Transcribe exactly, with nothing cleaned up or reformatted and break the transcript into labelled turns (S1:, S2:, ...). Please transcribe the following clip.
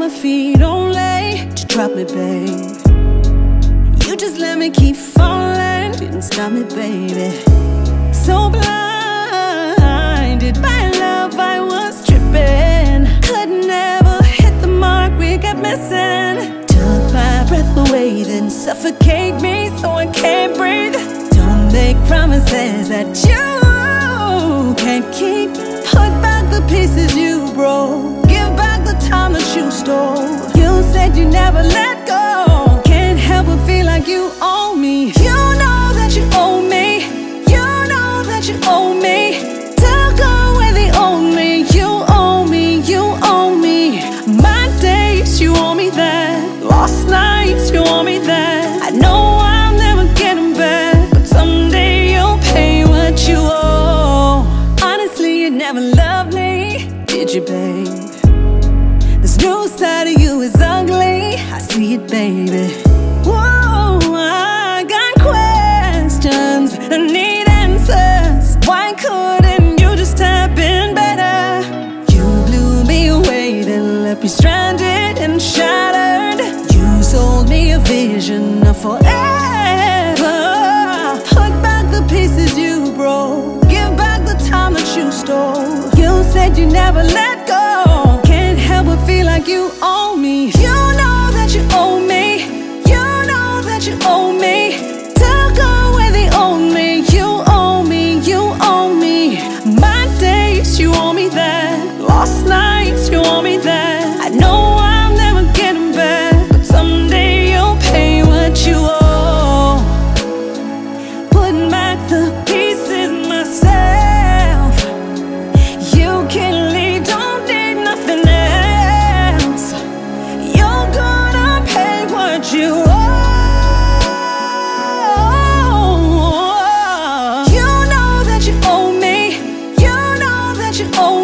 S1: my feet only to drop me, babe. You just let me keep falling, didn't stop me, baby. So blinded by love, I was tripping. Could never hit the mark, we kept missing. Took my breath away, then suffocate me so I can't breathe. Don't make promises that you can't keep. Put back the pieces you broke. Give back the time that you stole. You said you never let go. Can't help but feel like you owe me. You know that you owe me. You know that you owe me. Took away the old me. You owe me, you owe me. My days, you owe me that. Lost nights, you owe me that. I know I'll never get them back, but someday you'll pay what you owe. Honestly, you never loved me, did you, babe? This new side of you is ugly, I see it, baby. Whoa, I got questions, I need answers. Why couldn't you just have been better? You blew me away, then left me stranded and shattered. You sold me a vision of forever. Put back the pieces you broke. Give back the time that you stole. You said you never let go. Can't help but feel like you owe me. You know that you owe me. You know that you owe me. Took away the old me. You owe me, you owe me. My days, you owe me that. Lost nights, you owe me that. I know I'll never get them back, but someday you'll pay what you owe. Putting back the pieces myself. You can leave, don't need nothing else. You're gonna pay what you owe. You know that you owe me. You know that you owe